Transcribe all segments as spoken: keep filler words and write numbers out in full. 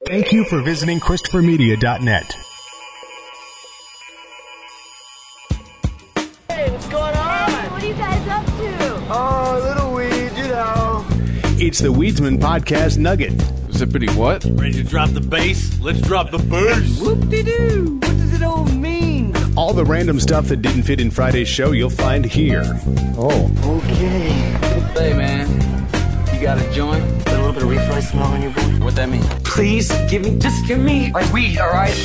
Thank you for visiting Christopher Media dot net. Hey, what's going on? Hey, what are you guys up to? Oh, little weed, you know. It's the Weedsman Podcast Nugget. Zippity what? Ready to drop the bass? Let's drop the bass. Whoop-de-doo. What does it all mean? All the random stuff that didn't fit in Friday's show, you'll find here. Oh, okay. Hey, man. You got a joint? Got a little bit of refly smell on your boy? What that mean? Please, give me, just give me like weed, all right?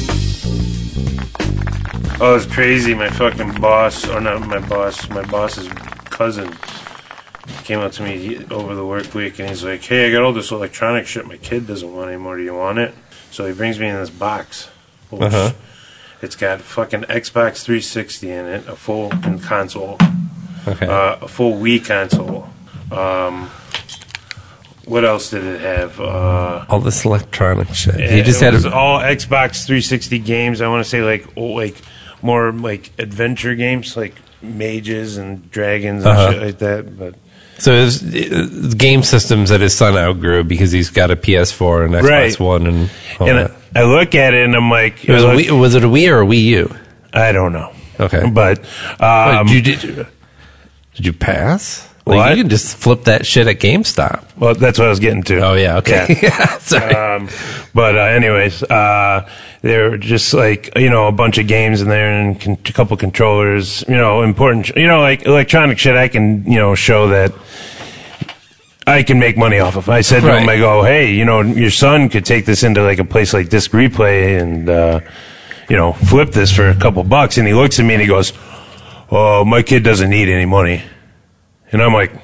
Oh, it's crazy. My fucking boss, or not my boss, my boss's cousin came up to me over the work week and he's like, hey, I got all this electronic shit my kid doesn't want anymore. Do you want it? So he brings me in this box. Which Uh-huh. It's got fucking Xbox three sixty in it, a full console, Okay. uh, a full Wii console. Um, what else did it have? Uh, all this electronic shit. it, He just it had was a, all Xbox three sixty games. I want to say like oh, like more like adventure games, like mages and dragons and Uh-huh. shit like that. But so his uh, game systems that his son outgrew because he's got a P S four and Xbox Right. One and all and that. I, I look at it and I'm like, It was, I, a look- Wii, was it a Wii or a Wii U? I don't know. Okay. But um, Wait, did, you, did you pass? Like, What? you can just flip that shit at GameStop. well, that's what I was getting to. Oh, yeah, okay. Yeah. Sorry. Um, but uh, anyways, uh, there were just like, you know, a bunch of games in there and con- a couple controllers, you know, important, sh- you know, like electronic shit I can, you know, show that I can make money off of. I said to him, Right. I go, hey, you know, your son could take this into like a place like Disc Replay and, uh, you know, flip this for a couple bucks. And he looks at me and he goes, oh, my kid doesn't need any money. And I'm like,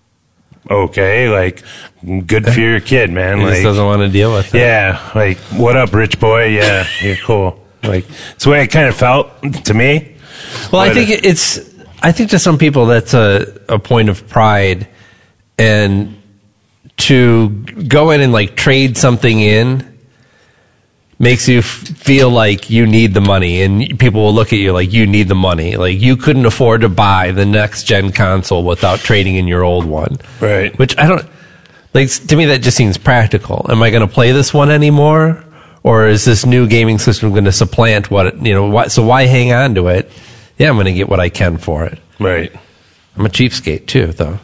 okay, like, good for your kid, man. He like, just doesn't want to deal with it. yeah, like, what up, rich boy? Yeah, you're cool. Like, it's the way it kind of felt to me. Well, I But, think it's. I think to some people that's a, a point of pride, and to go in and like trade something in makes you f- feel like you need the money, and people will look at you like you need the money. Like you couldn't afford to buy the next gen console without trading in your old one, Right. Which I don't like. To me, that just seems practical. Am I going to play this one anymore, or is this new gaming system going to supplant what it, you know? Why, so why hang on to it? Yeah, I'm going to get what I can for it. Right. I'm a cheapskate too, though.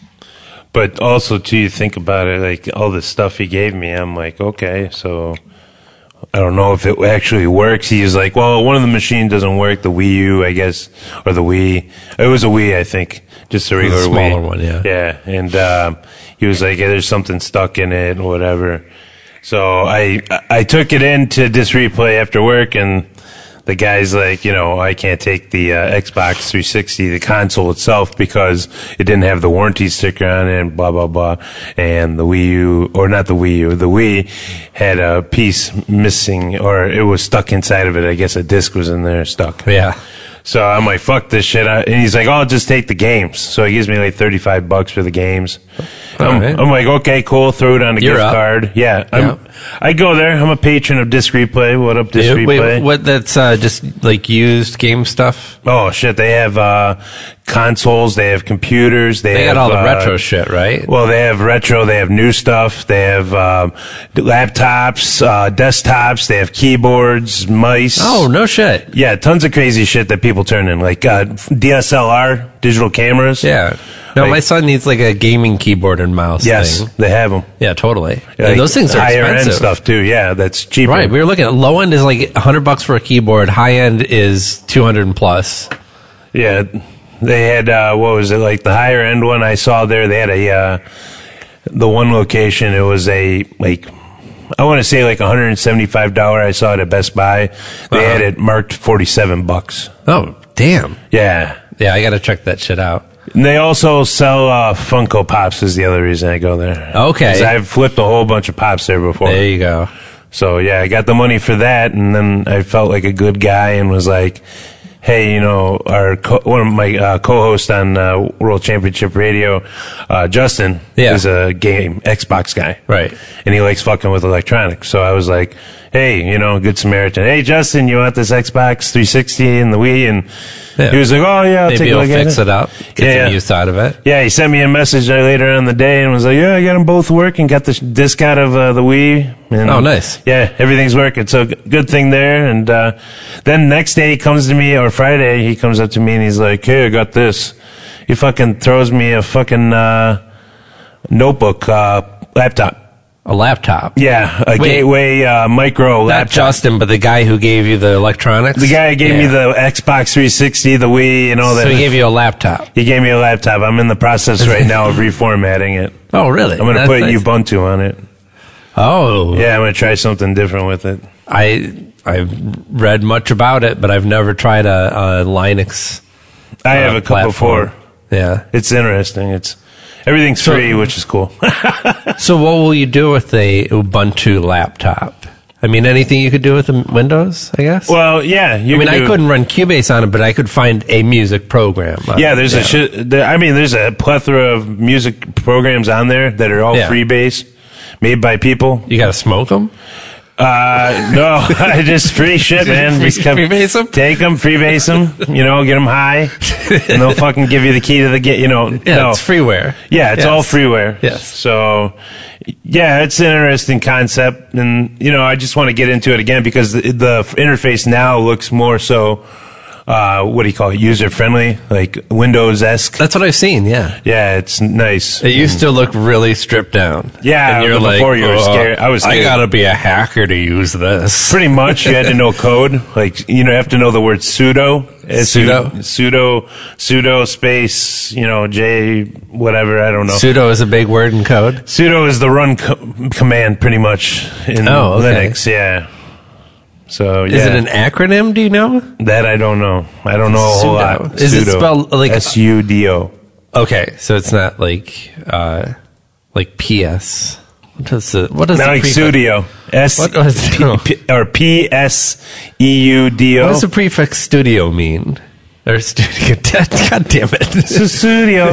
But also, too, you think about it, like, all the stuff he gave me, I'm like, okay, so I don't know if it actually works. He was like, well, one of the machines doesn't work, the Wii U, I guess, or the Wii. It was a Wii, I think, just a regular smaller Wii. one, yeah. Yeah, and um, he was like, yeah, there's something stuck in it, or whatever. So I I took it into Disc Replay after work, and the guy's like, you know, I can't take the uh, Xbox three sixty, the console itself, because it didn't have the warranty sticker on it and blah, blah, blah. And the Wii U, or not the Wii U, the Wii had a piece missing, or it was stuck inside of it. I guess a disc was in there stuck. Yeah. So I'm like, fuck this shit. And he's like, oh, I'll just take the games. So he gives me like thirty-five bucks for the games. All I'm, right. I'm like, okay, cool. Throw it on a You're gift up. card. Yeah. I'm, Yeah. I go there. I'm a patron of Disc Replay. What up, Disc Yeah, Replay? wait, what? That's uh, just like used game stuff. Oh shit! They have uh, consoles. They have computers. They, They have got all the uh, retro shit, right? Well, they have retro. They have new stuff. They have um, laptops, uh, desktops. They have keyboards, mice. Oh no shit. yeah, tons of crazy shit that people turn in, like uh, D S L R, digital cameras. Yeah. No, Like- my son needs like a gaming keyboard and mouse Yes, thing. they have them. Yeah, totally. Like, and those things are higher expensive. end stuff too. Yeah, that's cheaper. Right. We were looking at low end is like a hundred bucks for a keyboard. High end is two hundred plus. Yeah, they had uh, what was it like the higher end one I saw there? They had a uh, the one location. It was a like I want to say like one hundred and seventy five dollar. I saw it at Best Buy. They Uh-huh. had it marked forty seven bucks. Oh damn. Yeah, Yeah, I got to check that shit out. and they also sell uh, Funko Pops. Is the other reason I go there. Okay. 'Cause I've flipped a whole bunch of pops there before. There you go. So yeah, I got the money for that, and then I felt like a good guy and was like, hey, you know, our co- one of my uh, co-hosts on uh, World Championship Radio, uh, Justin, Yeah. is a game Xbox guy, Right. and he likes fucking with electronics. So I was like, hey, you know, Good Samaritan, hey, Justin, you want this Xbox three sixty and the Wii? And Yeah. he was like, oh yeah, I'll Maybe take a you'll look at fix it up, get Yeah, some yeah. use out of it. Yeah, he sent me a message uh, later on in the day and was like, yeah, I got them both working. Got the sh- disc out of uh, the Wii. And Oh, nice. Yeah, everything's working. So g- good thing there. And uh, then next day he comes to me, or Friday, he comes up to me and he's like, hey, I got this. He fucking throws me a fucking uh, notebook, uh, laptop. A laptop. Yeah, a Wait. Gateway uh, micro Not laptop. Justin, but the guy who gave you the electronics. The guy who gave me Yeah. the Xbox three sixty, the Wii, and all that. So he gave you a laptop. He gave me a laptop. I'm in the process right now of reformatting it. Oh, really? I'm going to That's put nice. Ubuntu on it. Oh, Yeah, I'm going to try something different with it. I I've read much about it, but I've never tried a, a Linux. I uh, have a couple platform. before. Yeah. It's interesting. It's everything's So- free, which is cool. So what will you do with a Ubuntu laptop? I mean, anything you could do with the Windows, I guess. well, yeah, you I mean, can I do- couldn't run Cubase on it, but I could find a music program. on Yeah, it. there's a shit. There, I mean, there's a plethora of music programs on there that are all Yeah. free based, made by people. You got to smoke them. Uh, no, I just free shit, man. Free- Just come- freebase 'em? Take them, freebase them. You know, get them high, and they'll fucking give you the key to the get. You know, Yeah, no. it's freeware. Yeah, it's Yes. all freeware. Yes. So, yeah, it's an interesting concept, and you know, I just want to get into it again because the, the interface now looks more so, uh, what do you call it, user friendly, like Windows esque. That's what I've seen. Yeah. Yeah, it's nice. It used to look really stripped down. Yeah, and you're but like, before you were "Oh, scared- I was I scared." gotta be a hacker to use this. Pretty much, you had to know code. Like, you know, you have to know the word sudo. Sudo? Sudo, sudo space, you know, J, whatever, I don't know. Sudo is a big word in code. Sudo is the run co- command, pretty much, in Oh, okay. Linux, yeah. So, yeah. Is it an acronym? Do you know? That I don't know. I don't know a whole Sudo. lot. Is it Sudo. spelled like- S U D O? Okay, so it's not like uh, like P S. What does the what does Not the like prefix- Studio. S What was P, P, or P S E U D O. What does the prefix studio mean? Or studio? God damn it! Studio?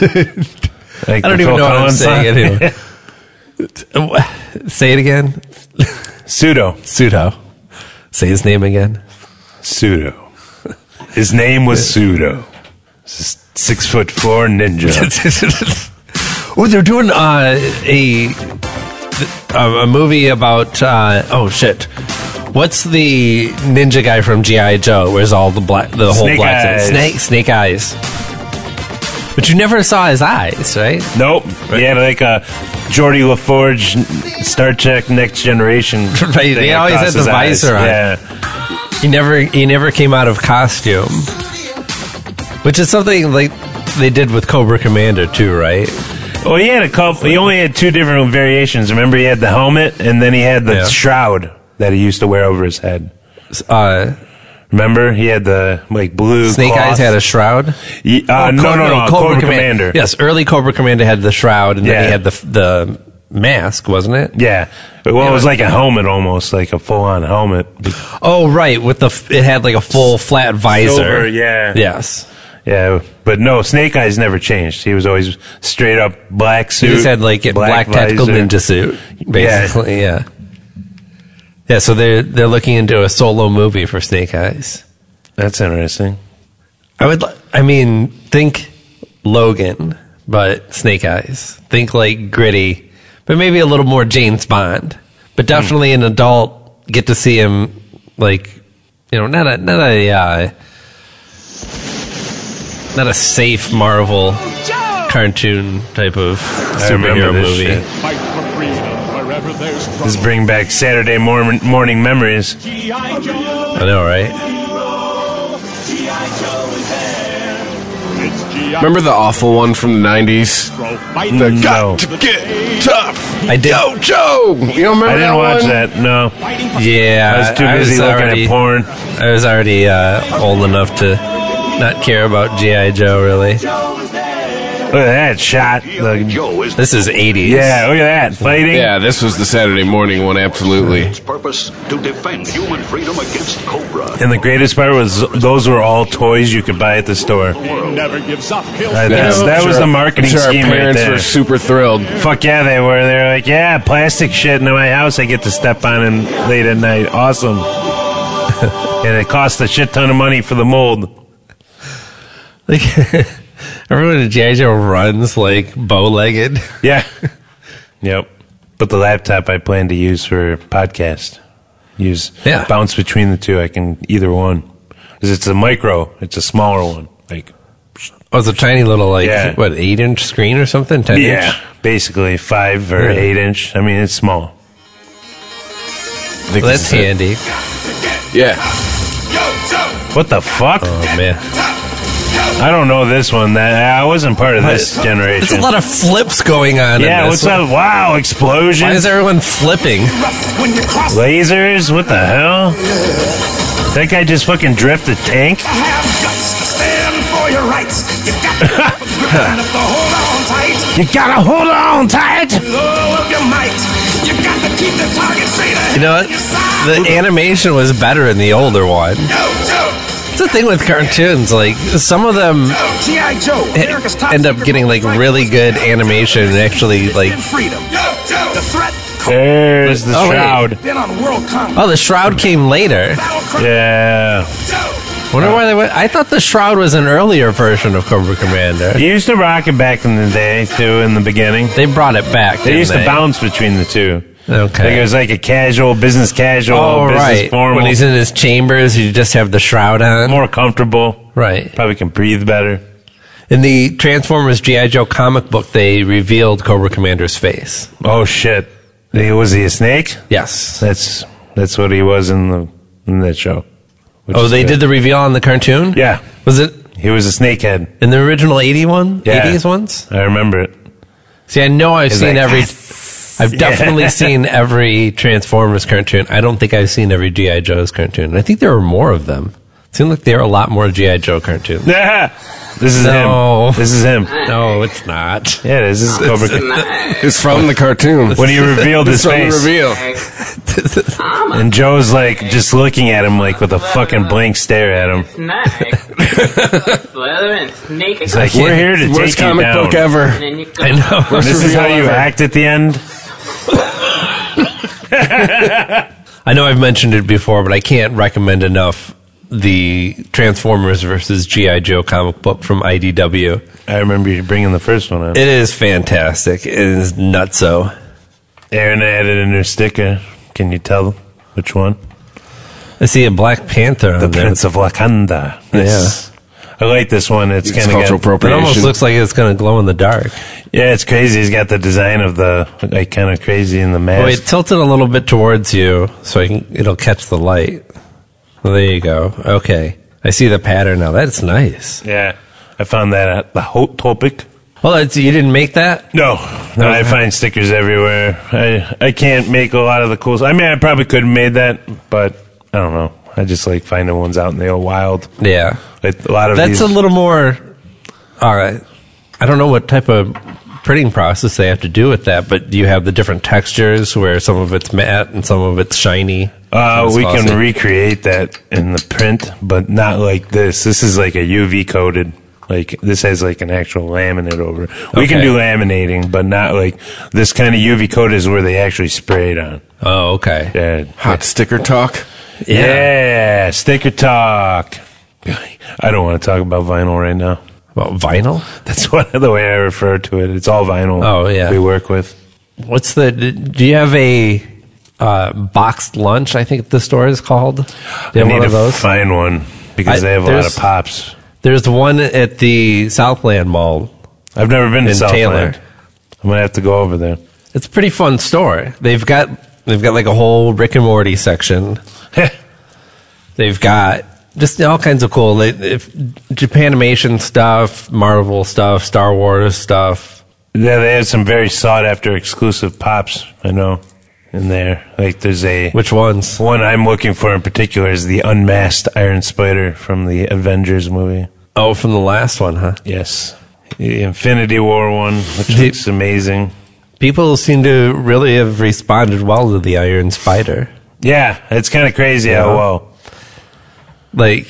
Like I don't the even Phil know what I'm Collins saying song? anyway. Say it again. Pseudo. Pseudo. Say his name again. Pseudo. His name was Pseudo. S- Six foot four ninja. Oh, they're doing uh, a a movie about uh, oh shit. What's the ninja guy from G I Joe? Where's all the black, the whole Snake black Eyes. snake snake eyes? But you never saw his eyes, right? Nope. He had like a Geordie LaForge Star Trek Next Generation. Right, thing he always across had the his eyes. visor on. Yeah. He never he never came out of costume, which is something like they did with Cobra Commander too, right? Well, he had a couple. He only had two different variations. Remember, he had the helmet, and then he had the Yeah. shroud that he used to wear over his head. Uh, Remember, he had the like blue. Snake cloth. Eyes had a shroud. Ye- uh, no, no, no, Cobra, Commander. Yes, early Cobra Commander had the shroud, and then Yeah. he had the the mask, wasn't it? Yeah. Well, it was like a helmet almost, like a full-on helmet. Oh, right. With the f- it had like a full flat visor. Silver, yeah. Yes. Yeah, but no, Snake Eyes never changed. He was always straight up black He suit. just had like a black, tactical visor. ninja suit, basically. Yeah. yeah. So they're they're looking into a solo movie for Snake Eyes. That's interesting. I would. li- I mean, think Logan, but Snake Eyes. Think like gritty, but maybe a little more James Bond. But definitely an adult. Get to see him, like, you know, not a not a uh, not a safe Marvel cartoon type of remember superhero this movie. shit. Fight for freedom wherever there's trouble. Just bring back Saturday morning, morning memories. G I. Joe, I know, right? G I. Joe is there. It's G I. Remember the awful one from the nineties? Joe fighting The No. got to get tough. I did. Yo, Joe. You don't remember I didn't that watch one? that. No, fighting for Yeah, I was too busy looking already, at porn. I was already uh, old enough to not care about G I Joe, really. Joe is there. Look at that shot. Look- Joe is This is eighties. yeah, look at that. Fighting. Yeah, this was the Saturday morning one, absolutely. its purpose to defend human freedom against Cobra. And the greatest part was those were all toys you could buy at the store. He never gives up. He'll Uh, that's, that was the marketing I'm sure our scheme right parents there. were super thrilled. Fuck yeah, they were. They're like, yeah, plastic shit in my house I get to step on in late at night. Awesome. And it cost a shit ton of money for the mold. Like, everyone in G I. Joe runs like bow-legged. Yeah. Yep. But the laptop I plan to use for podcast. Use Yeah. bounce between the two. I can either one. Because it's a micro. It's a smaller one. Like, Oh, it's a tiny little, like, Yeah. what, eight-inch screen or something? ten yeah, inch? basically five or Yeah. eight inch. I mean, it's small. I think Well, this that's is it. handy. Yeah. What the fuck? Oh, man. I don't know this one. That I wasn't part of this There's generation. a lot of flips going on yeah, in what's this one. up? Wow, explosions. Why is everyone flipping? when you cross Lasers? What the hell? That guy just fucking drift a tank? have guts to stand for your rights. You got to have to hold on tight. You gotta hold on tight. With all of your might. You got to keep the target straight ahead. You know what? on your side. The animation was better in the older one. Joe, Joe, It's the thing with cartoons. Like, some of them G I. Joe. America's top end up secret getting, like, weapon. really good animation and actually, like... And freedom. Joe, Joe. The threat. There's the Oh, wait. shroud. Been on world combat. Oh, the Shroud came later. Yeah. Wonder why they went... I thought the Shroud was an earlier version of Cobra Commander. He used to rock it back in the day, too, in the beginning. They brought it back, They didn't used to they? bounce between the two. Okay. Like it was like a casual, business casual, Oh, business right. formal. When he's in his chambers, you just have the Shroud on. more comfortable. Right. Probably can breathe better. In the Transformers G I. Joe comic book, they revealed Cobra Commander's face. Oh, shit. He- Was he a snake? Yes. That's that's what he was in the in that show. which Oh, is they good. did the reveal on the cartoon? Yeah. Was it He was a snakehead. in the original eighty-one? Yeah. eighties ones? I remember it. See, I know I've It's seen like, every... I've definitely Yeah. seen every Transformers cartoon. I don't think I've seen every G I. Joe's cartoon. I think there were more of them. It seemed like there were a lot more G I. Joe cartoons. This is No. him. This is him. No, it's not. Yeah, it is. This is Cobra. It's from the cartoon. When he revealed his It's from the face. reveal. And Joe's like just looking at him like with a fucking blank stare at him. He's like, we're here to Worst take you comic down. book ever. I know. This is how reveal you ever. act at the end? I know I've mentioned it before, but I can't recommend enough the Transformers versus G I. Joe comic book from I D W. I remember you bringing the first one on. It is fantastic. It is nutso. Aaron added in her sticker. Can you tell which one? I see a Black Panther on The there. Prince of Wakanda. Yes. I like this one. It's, It's kind cultural of It appropriation. almost looks like it's going to glow in the dark. yeah, it's crazy. He's got the design of the like kind of crazy in the mask. Wait, tilt it a little bit towards you so I can, it'll catch the light. Well, there you go. Okay. I see the pattern now. That's nice. Yeah, I found that at the Hot Topic. Well, it's, you didn't make that? No, no, I find stickers everywhere. I I can't make a lot of the cool. I mean, I probably could have made that, but I don't know. I just like finding ones out in the wild. Yeah. Like a lot of That's these. a little more. All right. I don't know what type of printing process they have to do with that, but you have the different textures where some of it's matte and some of it's shiny. Uh, It's we glossy. can recreate that in the print, but not like this. This is like a U V coated. Like this has like an actual laminate over. it. We can Okay. do laminating, but not like this kind of U V coat is where they actually spray it on. Oh, okay. Yeah, Hot sticker talk. yeah. Sticker talk. I don't want to talk about vinyl right now. About vinyl? That's what the way I refer to it. It's all vinyl. Oh, yeah. we work with. What's the. Do you have a uh, boxed lunch, I think the store is called? Do I you have need one to of those? find one because I- they have a lot there's- of pops. There's one at the Southland Mall I've never been to in Southland. Taylor. I'm gonna have to go over there. It's a pretty fun store. They've got they've got like a whole Rick and Morty section. They've got just all kinds of cool they, if, Japanimation stuff, Marvel stuff, Star Wars stuff. Yeah, they have some very sought after exclusive pops, I know, in there. Like there's a Which ones? one I'm looking for in particular is the unmasked Iron Spider from the Avengers movie. Oh, from the last one, huh? Yes. The Infinity War one, which The- looks amazing. People seem to really have responded well to the Iron Spider. Yeah, it's kind of crazy Yeah. how well. Like,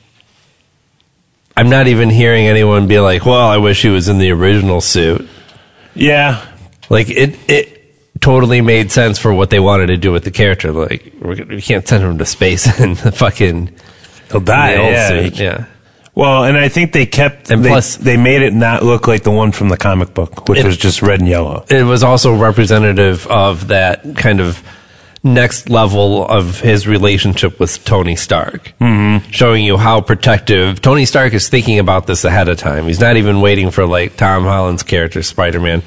I'm not even hearing anyone be like, well, I wish he was in the original suit. Yeah. Like, it it totally made sense for what they wanted to do with the character. Like, we're, we can't send him to space in the fucking He'll die, the old yeah. suit. Yeah. Well, and I think they kept, And they, plus- they made it not look like the one from the comic book, which It- was just red and yellow. It was also representative of that kind of next level of his relationship with Tony Stark, mm-hmm. showing you how protective Tony Stark is thinking about this ahead of time. He's not even waiting for like Tom Holland's character Spider-Man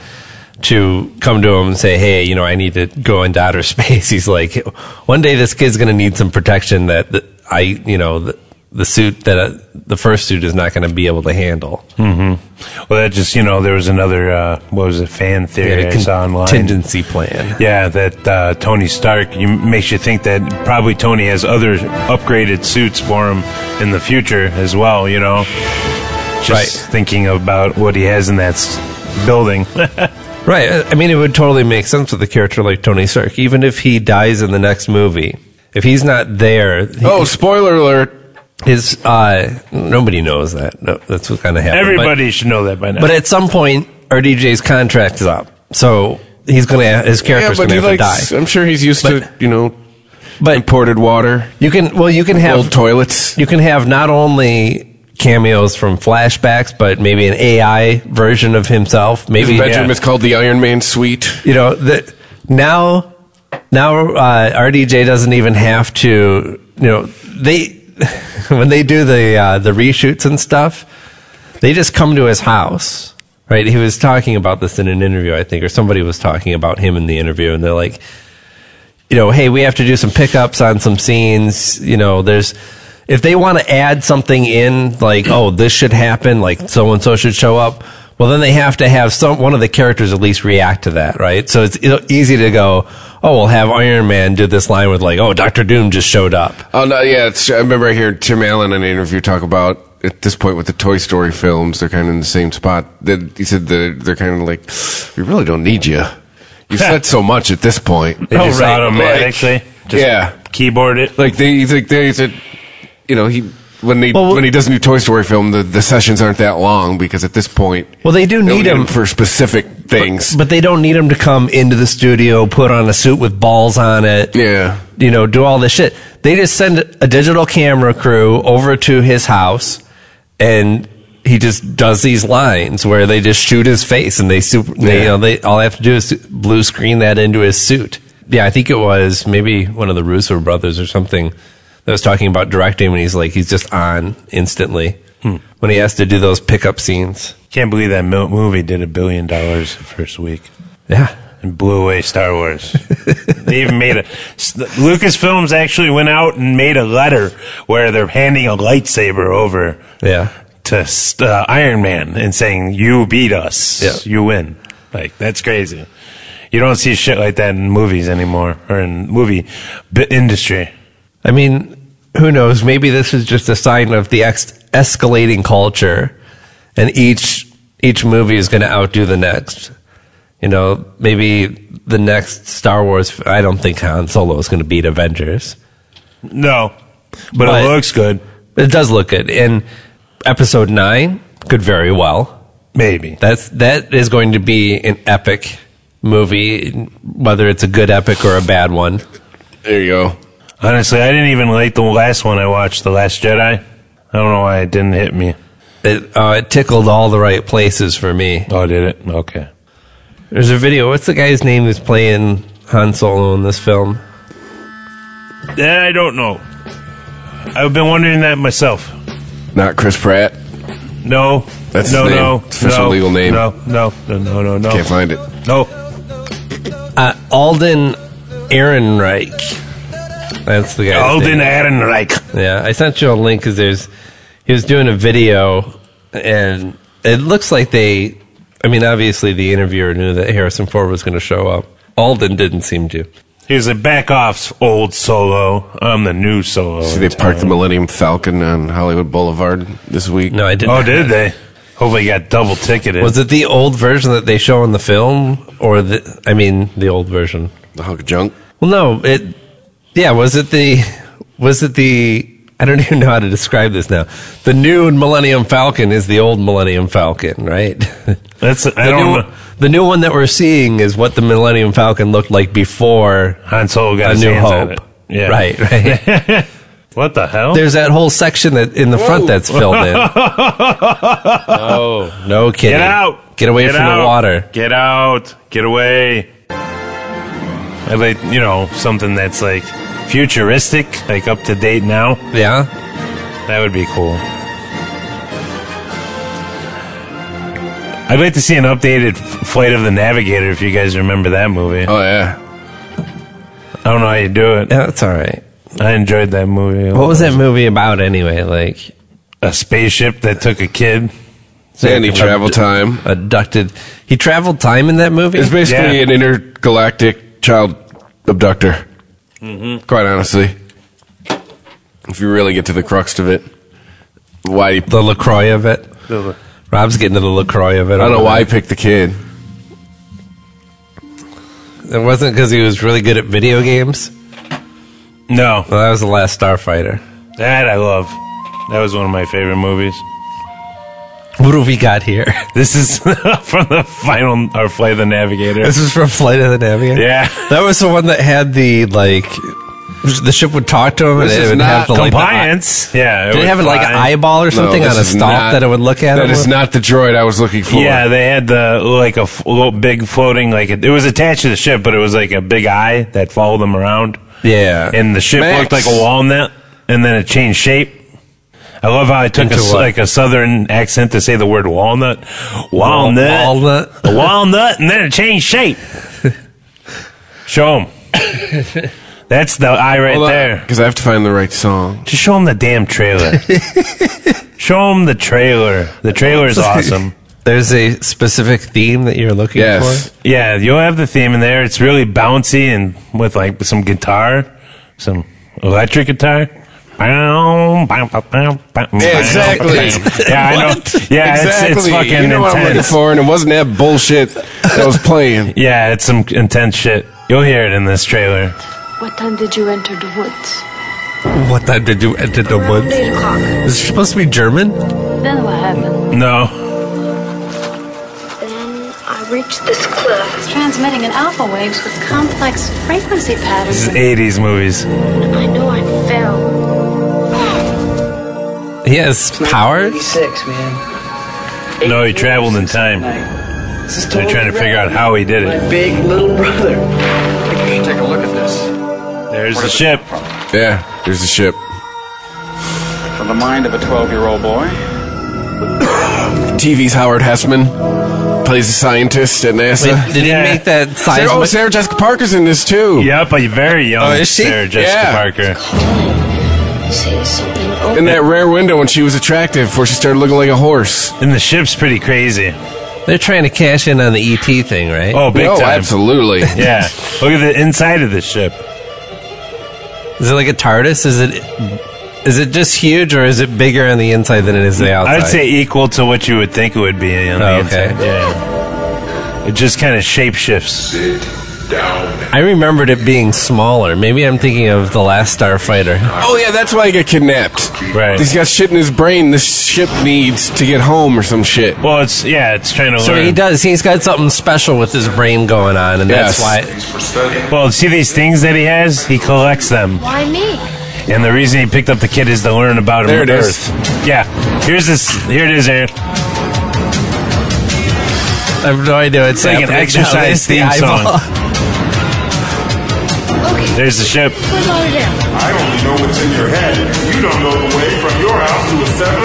to come to him and say, hey, you know, I need to go into outer space. He's like, one day this kid's going to need some protection that, that I, you know, the, the suit that uh, the first suit is not going to be able to handle. Mm-hmm. Well, that just, you know, there was another, uh, what was it, fan theory Yeah, I saw online. contingency plan. Yeah, that uh, Tony Stark, you makes you think that probably Tony has other upgraded suits for him in the future as well, you know? Just Right. thinking about what he has in that s- building. Right. I mean, it would totally make sense with a character like Tony Stark. Even if he dies in the next movie, if he's not there, he- Oh, spoiler alert. his uh, nobody knows that. No, that's what kind of happened. Everybody should know that by now. But, but at some point, R D J's contract is up, so he's gonna his Yeah, character's but gonna he have likes, to die. I'm sure he's used But- to, you know, But imported water, you can well, you can have old toilets. you can have not only cameos from flashbacks, but maybe an A I version of himself. His Maybe bedroom yeah. is called the Iron Man Suite. you know the, now now uh, R D J doesn't even have to, you know, they when they do the uh, the reshoots and stuff, they just come to his house, right? He was talking about this in an interview, I think, or somebody was talking about him in the interview, and they're like, you know, hey, we have to do some pickups on some scenes. You know, there's if they want to add something in, like, oh, this should happen, like so and so should show up. Well, then they have to have some one of the characters at least react to that, right? So it's e- easy to go, oh, we'll have Iron Man do this line with like, oh, Doctor Doom just showed up. Oh, no, yeah. It's, I remember I hear Tim Allen in an interview talk about, at this point with the Toy Story films, they're kind of in the same spot. That he said they're, they're kind of like, we really don't need you. You've said so much at this point. They Oh, just right. automatically just Yeah. keyboard it. Like, they, he's like, they said, you know, he, when they, Well, when he does a new Toy Story film, the, the sessions aren't that long because at this point, Well, they do they'll need get him for specific things. but they don't need him to come into the studio, put on a suit with balls on it. Yeah. You know, do all this shit. They just send a digital camera crew over to his house, and he just does these lines where they just shoot his face, and they super. They, Yeah. you know, they all they have to do is blue screen that into his suit. Yeah, I think it was maybe one of the Russo brothers or something that was talking about directing, and he's like, he's just on instantly when he has to do those pickup scenes. Can't believe that mo- movie did a billion dollars the first week Yeah. and blew away Star Wars. They even made a Lucasfilms actually went out and made a letter where they're handing a lightsaber over Yeah. to uh, Iron Man and saying, "You beat us. Yeah. You win." Like, that's crazy. You don't see shit like that in movies anymore, or in movie bi- industry. I mean, who knows? Maybe this is just a sign of the ex- escalating culture, and each each movie is going to outdo the next. You know, maybe the next Star Wars. I don't think Han Solo is going to beat Avengers. No, but, But- it looks good. It does look good, and Episode Nine could very well. Maybe. That's that is going to be an epic movie, whether it's a good epic or a bad one. There you go. Honestly, I didn't even like the last one I watched, The Last Jedi. I don't know why it didn't hit me. It uh, it tickled all the right places for me. Oh, did it? Okay. There's a video. What's the guy's name who's playing Han Solo in this film? Yeah, I don't know. I've been wondering that myself. Not Chris Pratt. No. That's no, his name. no, It's official no, legal name. No, no, no, no, no, no. Can't find it. No. Uh, Alden Ehrenreich. That's the guy. Alden Ehrenreich. Yeah, I sent you a link because there's he was doing a video, and it looks like they. I mean, obviously the interviewer knew that Harrison Ford was going to show up. Alden didn't seem to. He was like, back off, old Solo. I'm the new Solo. See, they parked the Millennium Falcon on Hollywood Boulevard this week. No, I didn't. Oh, did they? Hopefully he got double ticketed. Was it the old version that they show in the film, or the? I mean, the old version. The hunk of junk. Well, no, it. Yeah, was it the? Was it the? I don't even know how to describe this now. The new Millennium Falcon is the old Millennium Falcon, right? That's I the don't new, know. The new one that we're seeing is what the Millennium Falcon looked like before Han Solo got A his New hands on Hope. it. Yeah. Right, right. What the hell? There's that whole section that in the front that's filled in. Oh, no kidding. Get out! Get away Get from out. the water. Get out! Get away! I like, you know, something that's like futuristic, like up to date now. Yeah? That would be cool. I'd like to see an updated f- Flight of the Navigator, if you guys remember that movie. Oh yeah. I don't know how you do it. Yeah, that's all right. I enjoyed that movie. What was that movie about anyway? Like A spaceship that took a kid. And he traveled time. abducted. He traveled time in that movie? It's basically Yeah. an intergalactic child abductor. Mm-hmm. Quite honestly, if you really get to the crux of it, why? He, The LaCroix of it. Rob's getting to the LaCroix of it. I don't know why he picked the kid. It wasn't because he was really good at video games. No, Well, that was The Last Starfighter. that I love. That was one of my favorite movies. What have we got here? This is from the final, or Flight of the Navigator. This is from Flight of the Navigator? Yeah. That was the one that had the, like, the ship would talk to him This and it is would have not the, like, the eye- Compliance. Yeah. Did it would have, like, an fly. eyeball or something No, on a this is stalk not- that it would look at That him is with? not the droid I was looking for. Yeah, they had the like a f- little big floating like it, it was attached to the ship, but it was like a big eye that followed them around, Yeah. and the ship Max. looked like a walnut, and then it changed shape. I love how I took a, Into s- what? like a southern accent to say the word walnut, walnut, Walnut. a walnut, and then it changed shape. Show them. That's the eye right there. Because I have to find the right song. Just show them the damn trailer. Show them the trailer. The trailer is awesome. There's a specific theme that you're looking Yes. for? Yeah, you'll have the theme in there. It's really bouncy and with like some guitar, some electric guitar. Yeah, exactly. Yeah, I know. Yeah, exactly. it's, it's fucking you know what I'm looking intense. for, and it wasn't that bullshit that was playing. Yeah, it's some intense shit. You'll hear it in this trailer. What time did you enter the woods? What time did you enter the Around woods? eight o'clock. Is it supposed to be German? Then what happened? No. Then I reached this cliff. It's transmitting in alpha waves with complex frequency patterns. This is eighties movies. I know I fell. He has powers? eighty-six, man. No, he traveled in time. This is They're trying to figure out how he did My it. big little brother. I think you should take a look at this. There's the ship. Yeah, there's the ship. From the mind of a twelve-year-old boy. T V's Howard Hessman plays a scientist at NASA. Wait, did Yeah. he make that Sarah, oh, seismic? Sarah Jessica Parker's in this too. Yep, a very young Oh, is she? Sarah Jessica Yeah. Parker. Say something. Oh, In that rare window when she was attractive before she started looking like a horse. And the ship's pretty crazy. They're trying to cash in on the E T thing, right? Oh, big no, time. absolutely. Yeah. Look at the inside of the ship. Is it like a TARDIS? Is it is it just huge, or is it bigger on the inside than it is the outside? I'd say equal to what you would think it would be on the Oh, okay. inside. Yeah. It just kind of shape shifts. I remembered it being smaller. Maybe I'm thinking of The Last Starfighter. Oh yeah, that's why he got kidnapped. Right. He's got shit in his brain this ship needs to get home or some shit. Well, it's, yeah, it's trying to So learn. he does. He's got something special with his brain going on, and that's Yes. why. Well, see these things that he has? He collects them. why me? And the reason he picked up the kid is to learn about him There on it is. Earth. Yeah. Here's this. Here it is, Aaron. I have no idea. It's like an happening now. exercise It's the theme song. eyeball. Okay, There's the ship. put it on down. I only know what's in your head. You don't know the way from your house to a seven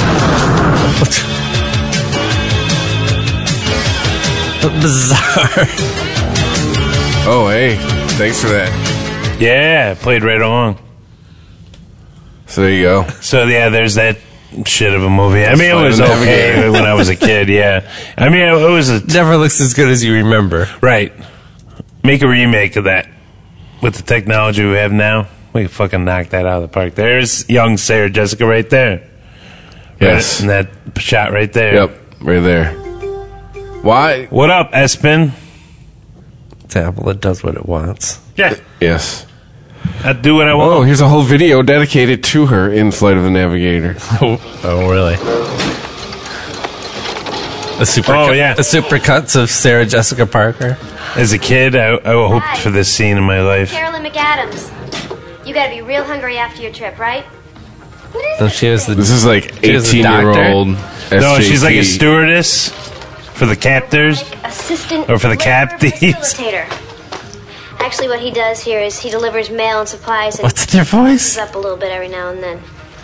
eleven. Bizarre. Oh hey, thanks for that. Yeah, played right along. So there you go. So yeah, there's that shit of a movie. I mean, it Flight was of the okay Navigator. when I was a kid. Yeah, I mean, it was a Never looks as good as you remember. right. Make a remake of that with the technology we have now. We can fucking knock that out of the park. There's young Sarah Jessica right there. Yes. Right, and that shot right there. Yep. right there. Why? What up, Espen? It's Apple. It does what it wants. Yeah. Yes. I do what I want. Oh, here's a whole video dedicated to her in Flight of the Navigator. Oh, oh really? A super Oh, cut, yeah. A super cuts of Sarah Jessica Parker. As a kid, I, I hoped for this scene in my life. Carolyn McAdams. You gotta be real hungry after your trip, right? What is So she was the. This is like she was the eighteen-year-old doctor? No, she's like a stewardess for the captors. assistant Or for the warehouse cap thieves. facilitator. Actually, what he does here is he delivers mail and supplies and What's their voice? messes up a little bit every now and then.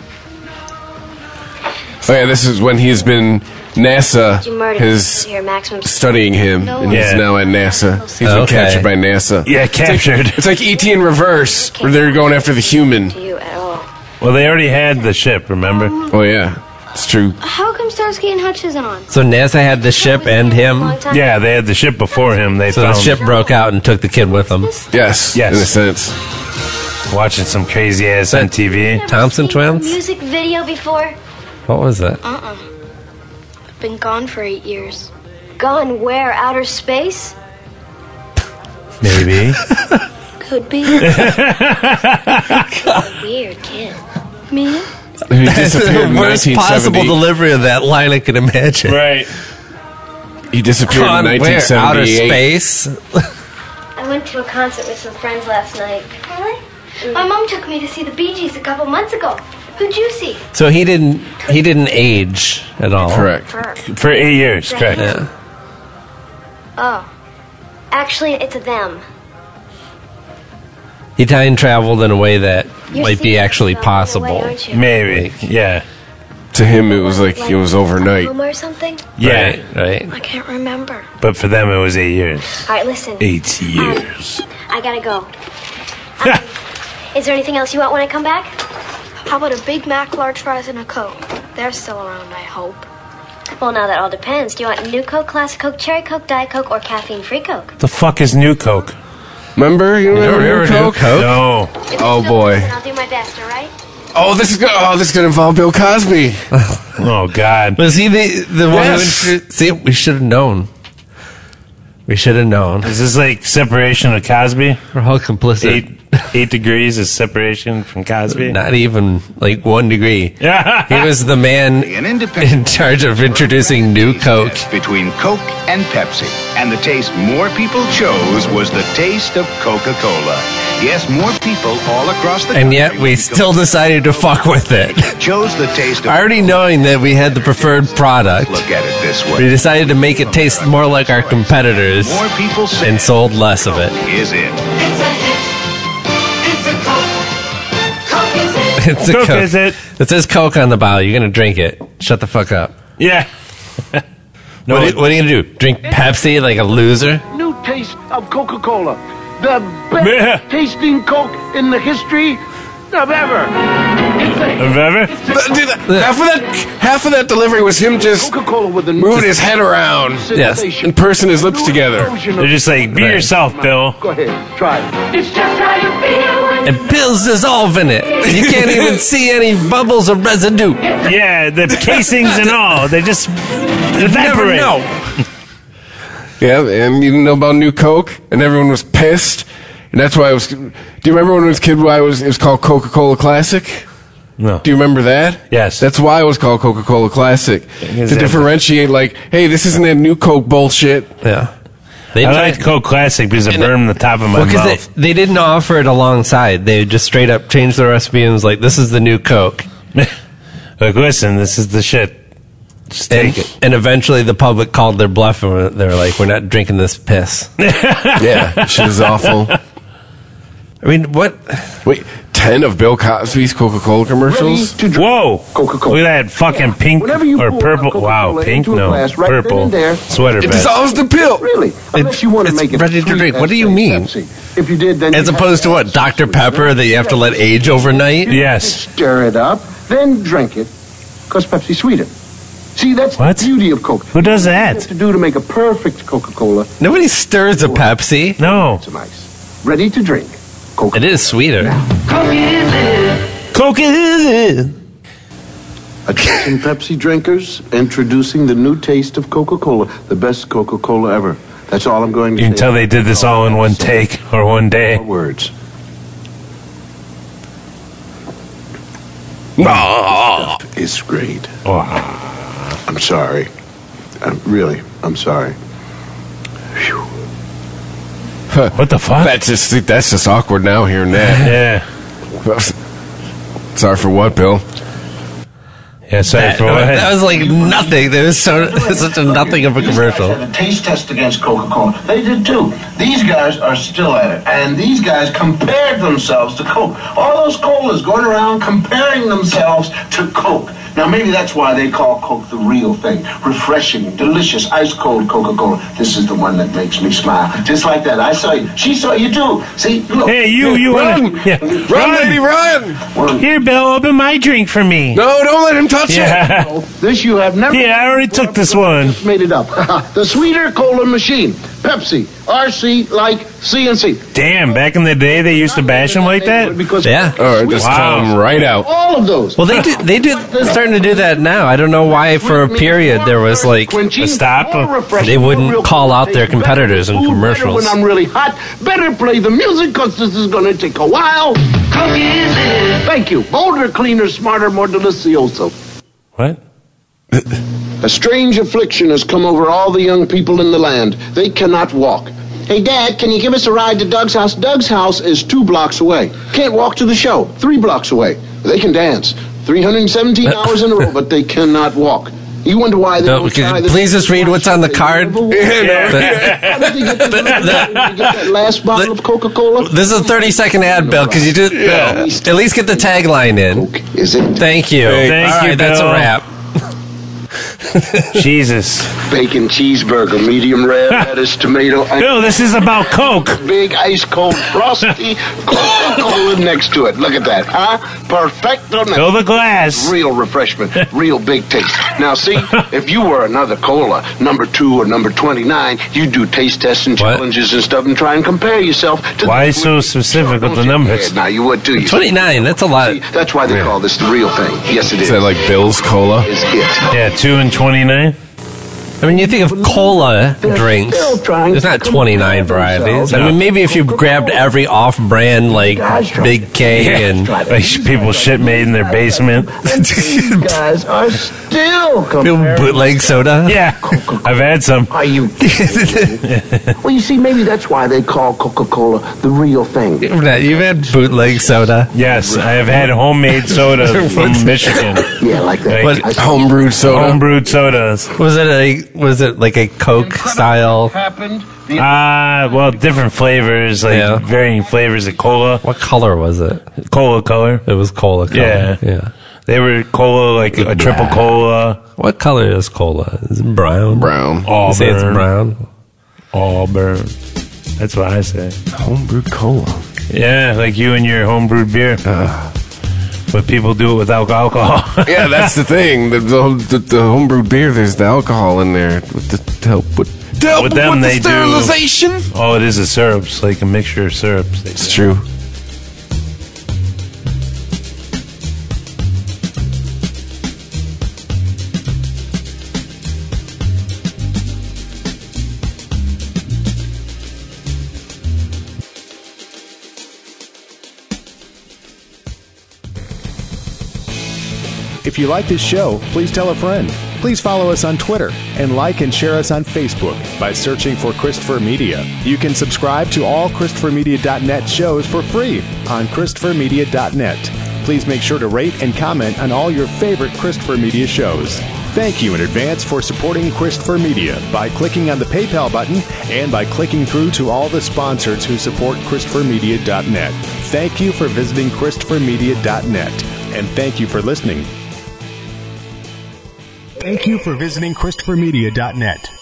Oh yeah, this is when he's been NASA You murdered is your maximum studying him, and Yeah. he's now at NASA. He's been Okay. captured by NASA. Yeah, captured. It's like E T in reverse, where they're going after the human. to you at all. Well, they already had the ship, remember? Oh yeah, it's true. How come Starsky and Hutch isn't on? So NASA had the ship and him. Yeah, they had the ship before him. They So the found ship broke out and took the kid with them. Yes, Yes. in a sense. watching some crazy ass M T V. Thompson Twins? Music video before? What was that? Uh-uh. Been gone for eight years. Gone where? Outer space? Maybe. Could be. Weird kid. Me? He That's disappeared the in worst nineteen possible seventy. delivery of that line I could imagine. Right. He disappeared Gone in where? nineteen Outer seventy-eight. space? I went to a concert with some friends last night. Really? My mom took me to see the Bee Gees a couple months ago. Who'd you see? So he didn't he didn't age at all. Correct. Her. For eight years, correct. Yeah. Oh. Actually, it's a them. He time traveled in a way that You're might be seeing actually it from the way, possible. aren't you? Maybe. Yeah. To him, it was like it was overnight. Home or something? Yeah. Right, right. I can't remember. But for them, it was eight years. All right, listen. Eight years. I gotta go. Um, is there anything else you want when I come back? How about a Big Mac, large fries, and a Coke? They're still around, I hope. Well, now that all depends. Do you want new Coke, Classic Coke, Cherry Coke, Diet Coke, or caffeine-free Coke? The fuck is New Coke? Remember? You remember remember New Coke? Coke? No. If you Oh, still boy. listen, I'll do my best, all right? Oh, this is gonna, oh, this is gonna involve Bill Cosby. Oh, God. Was he the the one Yes. who intro- see? We should have known. We should have known. Is this like separation of Cosby? We're all complicit. Eight eight degrees is separation from Cosby? Not even like one degree. He was the man An independent in charge of introducing New Coke. between Coke and Pepsi. And the taste more people chose was the taste of Coca-Cola. Yes, more people all across the And country yet we still decided to fuck with it. chose the taste of Already knowing that we had the preferred product, Look at it this we way. decided to make it taste more like our competitors More people say and sold less of it. is it. It's a Coke, Coke. is it? It says Coke on the bottle. You're going to drink it. Shut the fuck up. Yeah. No, what, are, what are you going to do? Drink Pepsi like a loser? New taste of Coca-Cola. The Yeah. best tasting Coke in the history of ever. It's a Of ever? But, dude, half of that, half of that delivery was him just Coca-Cola with the moving his head around Yes. and pursing his lips together. They're just like, be Right. yourself, Bill. Go ahead, try it. It's just how you feel when And pills dissolve in it. You can't even see any bubbles or residue. Yeah, the casings and all. They just Never evaporate. know. Yeah, and you didn't know about New Coke, and everyone was pissed, and that's why I was. Do you remember when I was a kid? Why it was it was called Coca-Cola Classic? No. Do you remember that? Yes. That's why it was called Coca-Cola Classic Is to that- differentiate. Like, hey, this isn't that New Coke bullshit. Yeah. They I tried- like Coke Classic because it burned the top of my Well, because mouth. they, they didn't offer it alongside. They just straight up changed the recipe and was like, this is the new Coke. Like, listen, this is the shit. Just take And, it. and eventually the public called their bluff and they were like, we're not drinking this piss. Yeah, shit is awful. I mean, what? Wait, ten of Bill Cosby's Coca-Cola commercials? To drink Whoa! Coca-Cola. Look at that fucking pink Whenever you or pour purple. Coca-Cola Wow, pink? into a No. glass right then Purple. and there, Sweater It vest. dissolves the pill. Really? Unless you want to it's make it ready to sweet drink. What as, do you say, mean? Pepsi. If you did, then As you'd opposed to have what? add Doctor sweetener. Pepper that you have to let age overnight? Yes. Stir it up, then drink it, because Pepsi's sweeter. See, that's What? the beauty of Coke. Who does What you that? have to do to make a perfect Coca-Cola. Nobody stirs a Pepsi. No. Some ice. Ready to drink. It is sweeter. Coke is it. Attention Pepsi drinkers, introducing the new taste of Coca-Cola, the best Coca-Cola ever. That's all I'm going to You say. can tell they did this all in one take or one day. More words. Stuff is great. Wow. I'm sorry. I'm, really, I'm sorry. What the fuck? That's just that's just awkward now hearing that. Yeah. Sorry for what, Bill? Yeah, sorry That, for what? that was like nothing. There was so such a nothing of a commercial. These guys had a taste test against Coca-Cola. They did too. These guys are still at it. And these guys compared themselves to Coke. All those colas going around comparing themselves to Coke. Now, maybe that's why they call Coke the real thing. Refreshing, delicious, ice-cold Coca-Cola. This is the one that makes me smile. Just like that. I saw you. She saw you too. See, look. Hey, you, you Run! wanna, yeah. Run, Run, baby, run! Run. Here, Bill, open my drink for me. No, don't let him touch Yeah. it. This you have never... Yeah, I already took this one. Just made it up. The sweeter cola machine. Pepsi. R C like C N C. Damn, back in the day, they used to bash him like that? Because Yeah. All right, just Wow. call him right out. all of those. Well, they do. They do. They're starting to do that now. I don't know why. For a period, there was like a stop. They wouldn't call out their competitors in commercials. When I'm really hot, better play the music because this is going to take a while. Cookies. Thank you. Bolder, cleaner, smarter, more delicioso. What? A strange affliction has come over all the young people in the land. They cannot walk. Hey, Dad, can you give us a ride to Doug's house? Doug's house is two blocks away. Can't walk to the show. Three blocks away. They can dance. three hundred seventeen hours in a row, but they cannot walk. You wonder why they No, don't could try you this? please just read what's on the card? How did they get this- did they get that last bottle of Coca-Cola? This is a thirty second ad, Bill. Because you just Yeah. at least get the tagline in. Is it Thank you. Thank All you, right, that's a Bill. wrap. Jesus. bacon cheeseburger, medium rare, lettuce, tomato, ice, Bill, this is about Coke. big ice cold frosty Coca-Cola next to it. Look at that, huh? Perfecto. Fill the glass. Real refreshment, real big taste. Now, see, if you were another cola, number two or number twenty-nine, you'd do taste tests and challenges and stuff and try and compare yourself to Why so specific with the numbers? Now, you would, too. You twenty-nine, that's a lot. See, that's why they call this the real thing. Yes, it is. Is that like Bill's Cola? Is it? Yeah, two and twenty-nine. I mean, you think of cola drinks. There's not twenty-nine varieties. I mean, maybe if you grabbed every off-brand, like Big K and like people shit made in their basement. These guys are still comparing. bootleg soda. Yeah, I've had some. Are you Well, you see, maybe that's why they call Coca-Cola the real thing. You've had bootleg soda. Yes, I have had homemade soda from Michigan. Yeah, like that. Like I- Homebrewed soda. homebrewed sodas. Was it a was it like a Coke style? happened. Ah, well, different flavors, like Yeah. varying flavors of cola. What color was it? Cola color. It was cola color. Yeah. yeah. They were cola, like a triple cola. What color is cola? Is it brown? Brown. You say it's Auburn. brown. Auburn. That's what I say. Homebrewed cola. Yeah, like you and your homebrewed beer. But people do it without alcohol. Yeah, that's the thing. The, the, the, the homebrewed beer, there's the alcohol in there with the to help with, to help With them, with they the do- sterilization. Oh, it is a syrups, like a mixture of syrups. They It's do. true. If you like this show, please tell a friend. Please follow us on Twitter and like and share us on Facebook by searching for Christopher Media. You can subscribe to all Christopher Media dot net shows for free on Christopher Media dot net. Please make sure to rate and comment on all your favorite Christopher Media shows. Thank you in advance for supporting Christopher Media by clicking on the PayPal button and by clicking through to all the sponsors who support Christopher Media dot net. Thank you for visiting Christopher Media dot net, and thank you for listening. Thank you for visiting Christopher Media dot net.